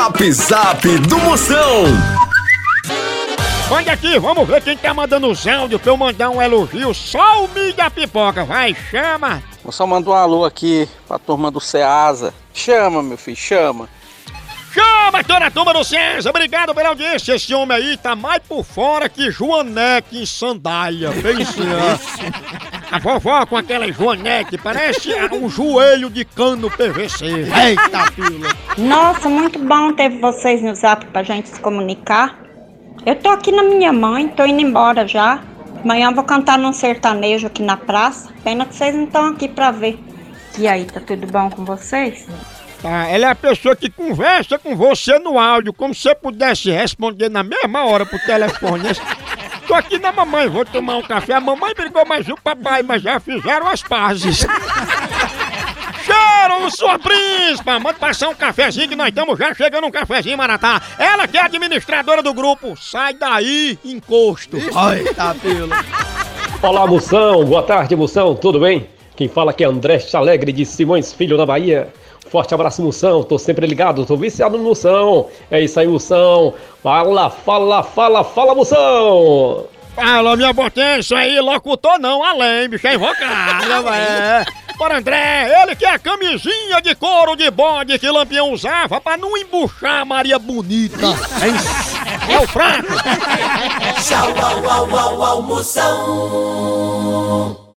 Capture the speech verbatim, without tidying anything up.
Zap Zap do Moção. Mande aqui, vamos ver quem tá mandando os áudios pra eu mandar um elogio. Só o Mídia Pipoca, vai, chama. Eu só mando um alô aqui pra turma do Ceasa. Chama, meu filho, chama. Chama toda a turma do César, obrigado pela audiência. Esse homem aí tá mais por fora que Joanete em sandália. Bem assim, ó. A vovó com aquela Joanete parece um joelho de cano P V C. Eita, fila. Nossa, muito bom ter vocês no Zap pra gente se comunicar. Eu tô aqui na minha mãe, tô indo embora já. Amanhã eu vou cantar num sertanejo aqui na praça. Pena que vocês não estão aqui pra ver. E aí, tá tudo bom com vocês? Tá, ela é a pessoa que conversa com você no áudio, como se você pudesse responder na mesma hora pro telefone. Tô aqui na mamãe, vou tomar um café. A mamãe brigou mais o papai, mas já fizeram as pazes. Cheiro, sua príncipa! Manda passar um cafezinho que nós estamos já chegando um cafezinho, Maratá. Ela que é administradora do grupo. Sai daí, encosto. Ai, tá pelo. Olá, Moção. Boa tarde, Moção. Tudo bem? Quem fala aqui é André Alegre de Simões Filho, na Bahia. Forte abraço, Moção. Tô sempre ligado, tô viciado no Moção. É isso aí, Moção. Fala, fala, fala, fala, Moção. Fala, minha potência aí, locutor não, além, bicho, é invocado, é. Bora, André, ele que é a camisinha de couro de bode que Lampião usava pra não embuchar a Maria Bonita. É, é o fraco. Tchau, au, au, au, au, Moção.